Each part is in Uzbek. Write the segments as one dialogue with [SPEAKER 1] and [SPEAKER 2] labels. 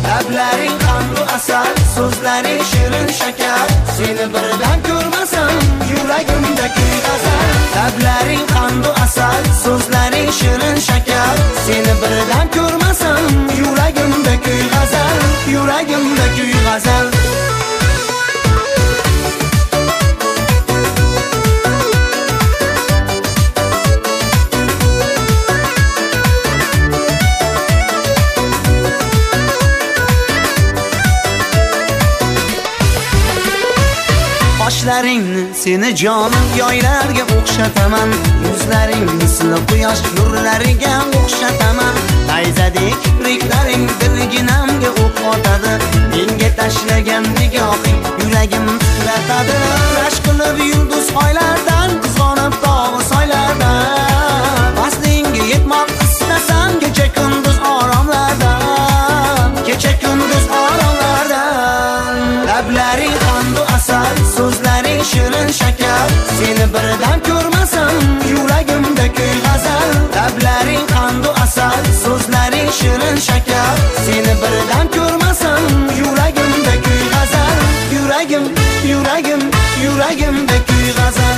[SPEAKER 1] Lablaring qandu asal, so'zlaring shirin shakar. Seni birdan ko'rmasam, yuragimda kuy g'azal. Lablaring qandu asal, so'zlaring shirin shakar. Seni birdan ko'rmasam, yuragimda kuy g'azal. Yuragimda kuy g'azal. Qoshlaringni seni jonim yoylarga o'xshataman. Yuzlaring misli quyosh nurlariga o'xshataman. Nayzadek kipriklaring dilginamga o'q otadi. Menga tashlagan nigohing yuragim titratadi. Rash qilib yulduz oylardan, qizg'onib tog' soylardan. Faslingga yetmoq istasam, kecha kunduz oromlardan. Kecha kunduz oromlardan. Lablaring qandu asal, so'zlaring shirin shakar. Seni birdan ko'rmasam, yuragimda kuy g'azal. Lablaring qandu asal, so'zlaring shirin shakar. Seni birdan ko'rmasam, yuragimda kuy g'azal. Yuragim, yuragim, yuragimda kuy g'azal.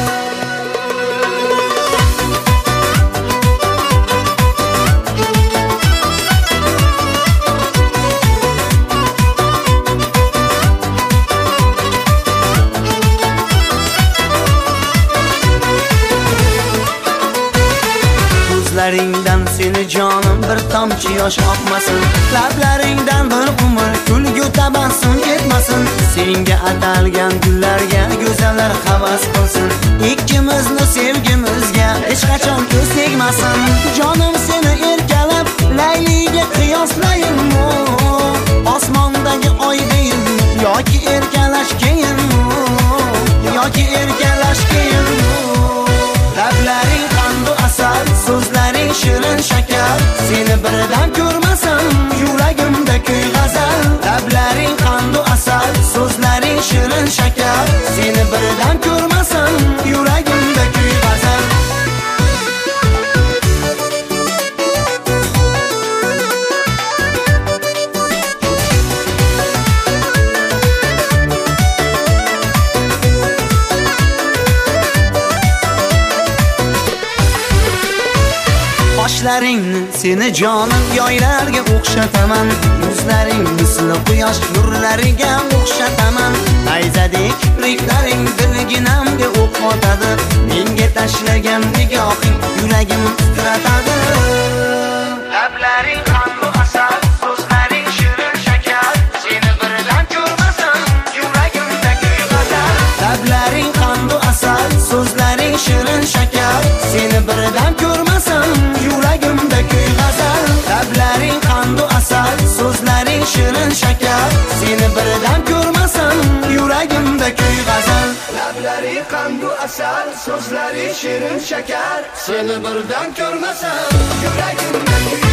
[SPEAKER 1] Lablaringdan seni jonim bir tomchi yosh oqmasin. Lablaringdan bir umr kulgu tabassum ketmasin. Senga atalgan gullarga go'zallar havas qilsin. Ikkimizni sevgimizga hech qachon ko'z tegmasin. Jonim seni erkalab layliga qiyoslayinmi? Osmondagi oy deyilmi yoki erkalash keyinmi? Yoki erkalash keyinmi? Lablaring qandu asal, so'zlaring shirin shakar. Seni birdan ko'rmasam, yuragimda kuy g'azal. Lablaring qandu asal, so'zlaring shirin shakar. Seni birdan ko'rmasam, yuragimda kuy g'azal. Qoshlaringni seni jonim yoylarga o'xshataman. Yuzlaring misli quyosh nurlariga o'xshataman. Nayzadek kipriklaring dilginamga o'q otadi. Menga tashlagan nigohing yuragim titratadi. Lablaring qandu asal, so'zlaring shirin shakar. Seni birdan ko'rmasam, yuragimda kuy g'azal. Lablaring qandu asal, so'zlaring shirin shakar. Seni birdan ko'rmasam, yuragimda kuy g'azal. Lablaring qandu asal, so'zlaring shirin shakar. Seni birdan ko'rmasam, yuragimda kuy g'azal. Lablaring qandu asal, so'zlaring shirin shakar. Seni birdan ko'rmasam, yuragimda kuy